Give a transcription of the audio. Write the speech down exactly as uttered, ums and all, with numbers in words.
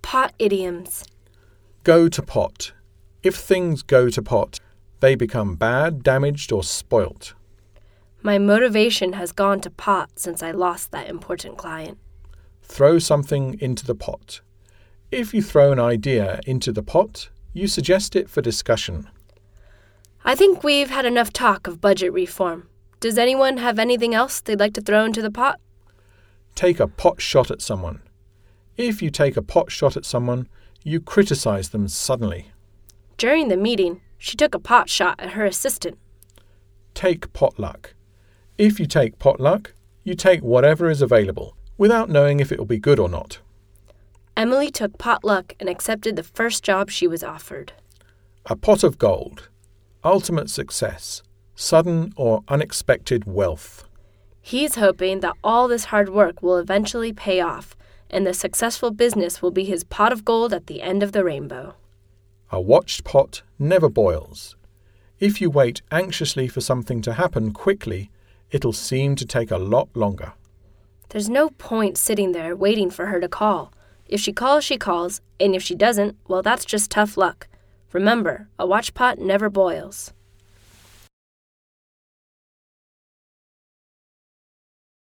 Pot idioms. Go to pot. If things go to pot, they become bad, damaged, or spoilt. My motivation has gone to pot since I lost that important client. Throw something into the pot. If you throw an idea into the pot, you suggest it for discussion. I think we've had enough talk of budget reform. Does anyone have anything else they'd like to throw into the pot? Take a pot shot at someone. If you take a pot shot at someone, you criticize them suddenly. During the meeting, she took a pot shot at her assistant. Take potluck. If you take potluck, you take whatever is available, without knowing if it will be good or not. Emily took potluck and accepted the first job she was offered. A pot of gold. Ultimate success. Sudden or unexpected wealth. He's hoping that all this hard work will eventually pay off, and the successful business will be his pot of gold at the end of the rainbow. A watched pot never boils. If you wait anxiously for something to happen quickly, it'll seem to take a lot longer. There's no point sitting there waiting for her to call. If she calls, she calls, and if she doesn't, well, that's just tough luck. Remember, a watched pot never boils.